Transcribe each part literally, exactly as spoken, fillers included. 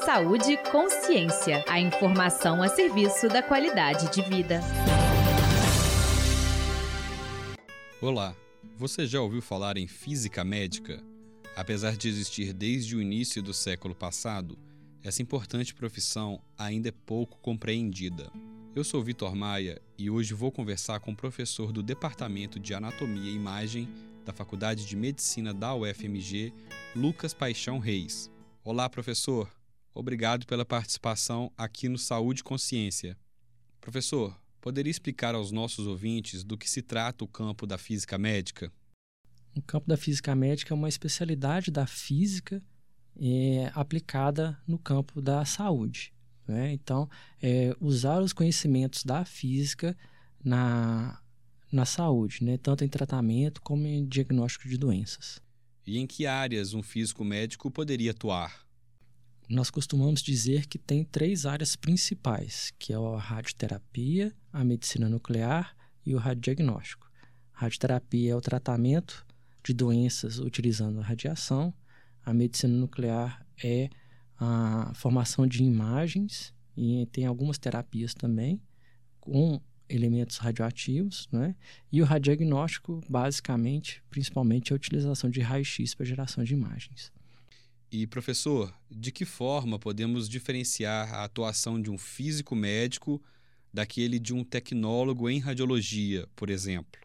Saúde e Consciência. A informação a serviço da qualidade de vida. Olá, você já ouviu falar em física médica? Apesar de existir desde o início do século passado, essa importante profissão ainda é pouco compreendida. Eu sou Vitor Maia e hoje vou conversar com o professor do Departamento de Anatomia e Imagem da Faculdade de Medicina da U F M G, Lucas Paixão Reis. Olá, professor. Obrigado pela participação aqui no Saúde e Consciência. Professor, poderia explicar aos nossos ouvintes do que se trata o campo da física médica? O campo da física médica é uma especialidade da física é, aplicada no campo da saúde. Né? Então, é, usar os conhecimentos da física na, na saúde, né? Tanto em tratamento como em diagnóstico de doenças. E em que áreas um físico médico poderia atuar? Nós costumamos dizer que tem três áreas principais, que é a radioterapia, a medicina nuclear e o radiodiagnóstico. A radioterapia é o tratamento de doenças utilizando a radiação. A medicina nuclear é a formação de imagens e tem algumas terapias também com elementos radioativos, né? E o radiodiagnóstico, basicamente, principalmente a utilização de raio-x para geração de imagens. E, professor, de que forma podemos diferenciar a atuação de um físico médico daquele de um tecnólogo em radiologia, por exemplo?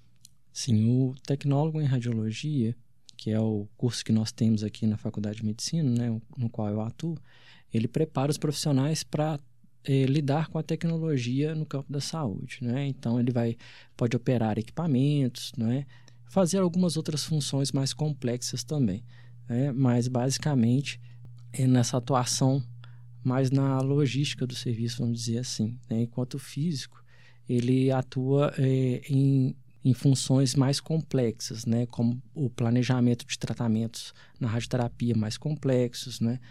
Sim, o tecnólogo em radiologia, que é o curso que nós temos aqui na Faculdade de Medicina, né, no qual eu atuo, ele prepara os profissionais para eh, lidar com a tecnologia no campo da saúde. Né? Então, ele vai, pode operar equipamentos, né, fazer algumas outras funções mais complexas também. É, mas basicamente é nessa atuação mais na logística do serviço, vamos dizer assim, né? Enquanto o físico ele atua é, em, em funções mais complexas, né? Como o planejamento de tratamentos na radioterapia mais complexos, né?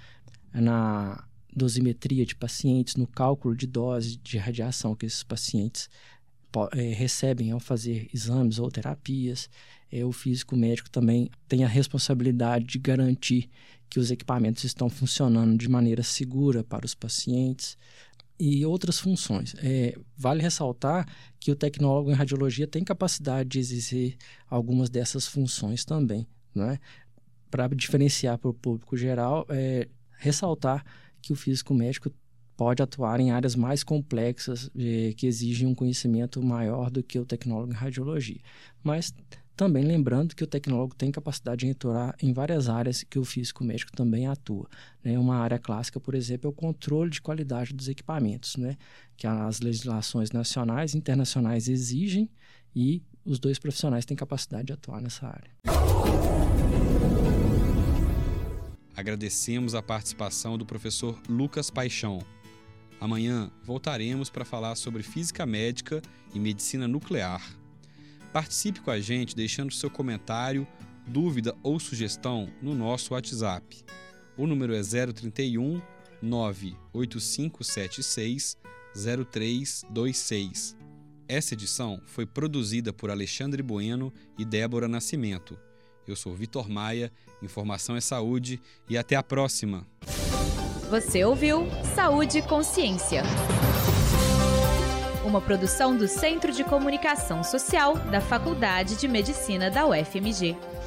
Na dosimetria de pacientes, no cálculo de dose de radiação que esses pacientes É, recebem ao fazer exames ou terapias. É, o físico médico também tem a responsabilidade de garantir que os equipamentos estão funcionando de maneira segura para os pacientes e outras funções. É, vale ressaltar que o tecnólogo em radiologia tem capacidade de exercer algumas dessas funções também, né? Para diferenciar para o público geral, é, ressaltar que o físico médico pode atuar em áreas mais complexas eh, que exigem um conhecimento maior do que o tecnólogo em radiologia. Mas também lembrando que o tecnólogo tem capacidade de atuar em várias áreas que o físico médico também atua. Né? Uma área clássica, por exemplo, é o controle de qualidade dos equipamentos, né? Que as legislações nacionais e internacionais exigem e os dois profissionais têm capacidade de atuar nessa área. Agradecemos a participação do professor Lucas Paixão. Amanhã voltaremos para falar sobre física médica e medicina nuclear. Participe com a gente deixando seu comentário, dúvida ou sugestão no nosso WhatsApp. O número é zero trinta e um, nove oito cinco sete seis, zero três dois seis. Essa edição foi produzida por Alexandre Bueno e Débora Nascimento. Eu sou Vitor Maia, informação é saúde e até a próxima! Você ouviu Saúde e Consciência. Uma produção do Centro de Comunicação Social da Faculdade de Medicina da U F M G.